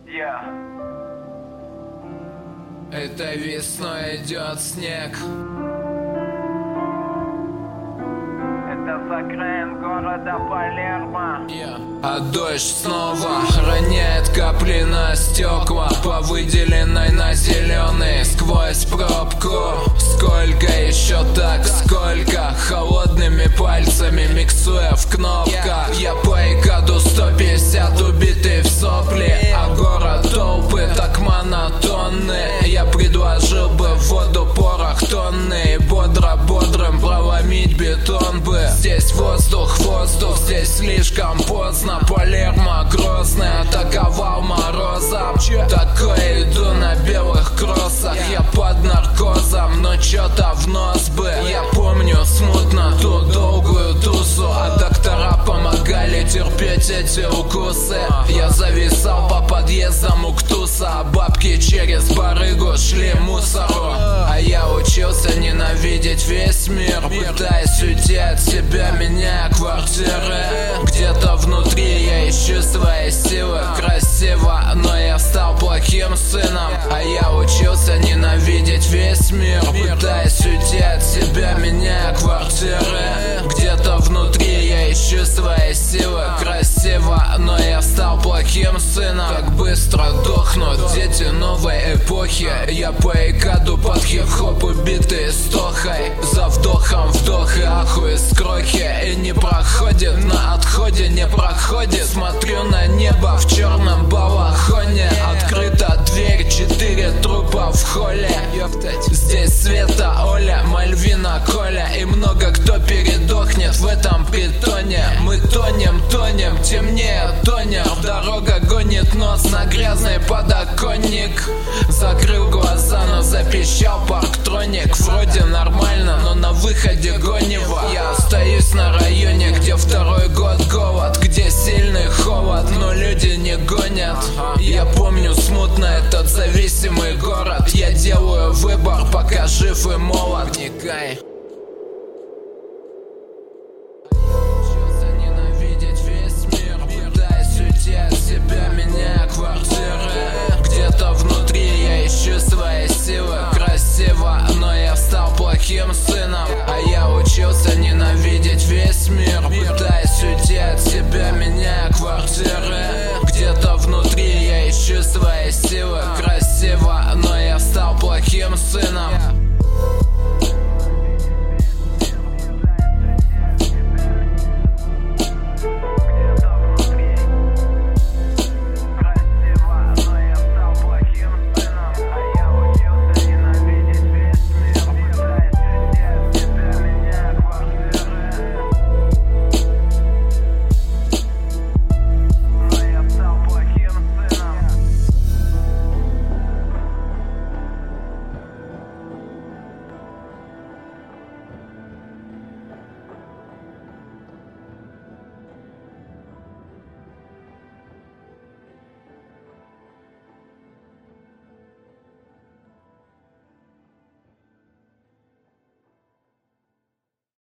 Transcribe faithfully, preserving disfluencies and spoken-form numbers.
Yeah. Этой весной идет снег. Это за краем города Палермо. Yeah. А дождь снова роняет капли на стекла по выделенной на зеленый сквозь пробку. Сколько еще так, сколько холодными пальцами миксуя в кнопках. Я по икаду сто пятьдесят убитый в сопли, а город толпы так монотонны. Я предложил бы в воду порох тонны и бодро бодрым проломить бетон бы. Здесь воздух, воздух, здесь слишком поздно. Палермо грозный атаковал морозом. Такой иду на белых кроссах. Я под наркозом, но чё-то в нос бы. Я помню смутно ту долгую тусу, а доктора помогали терпеть эти укусы. Я зависал по подъездам Уктуса, а бабки через барыгу шли мусору. А я учился ненавидеть весь мир, пытаясь уйти от себя, меняя квартиры. Где-то внутри я ищу свои силы. Красиво, но я стал плохим сыном. А я учился ненавидеть весь мир, пытаясь уйти от себя, меняя квартиры. Где-то внутри я ищу свои силы. Красиво, но я стал плохим сыном. Как быстро дохнут дети новой эпохи. Я по икаду под хип-хоп убитый стохой. За вдохом вдох и ахуй из крохи. И не проходит, на отходе не проходит. Смотрю на небо в черном балахоне. Открыта дверь, четыре трупа в холле. Здесь Света, Оля, Мальвина, Коля. И много кто передохнет в этом притоне. Мы тонем, тонем, темнее тонер. Дорога гонит нос на грязный подоконник. Закрыл глаза, но запищал парктроник. Вроде нормально, но на выходе гонево. Я остаюсь на районе, где второй год голод, где сильный холод, но люди не гонят. Я помню смутно этот зависимый город. Я делаю выбор, пока жив и молод. Вникай.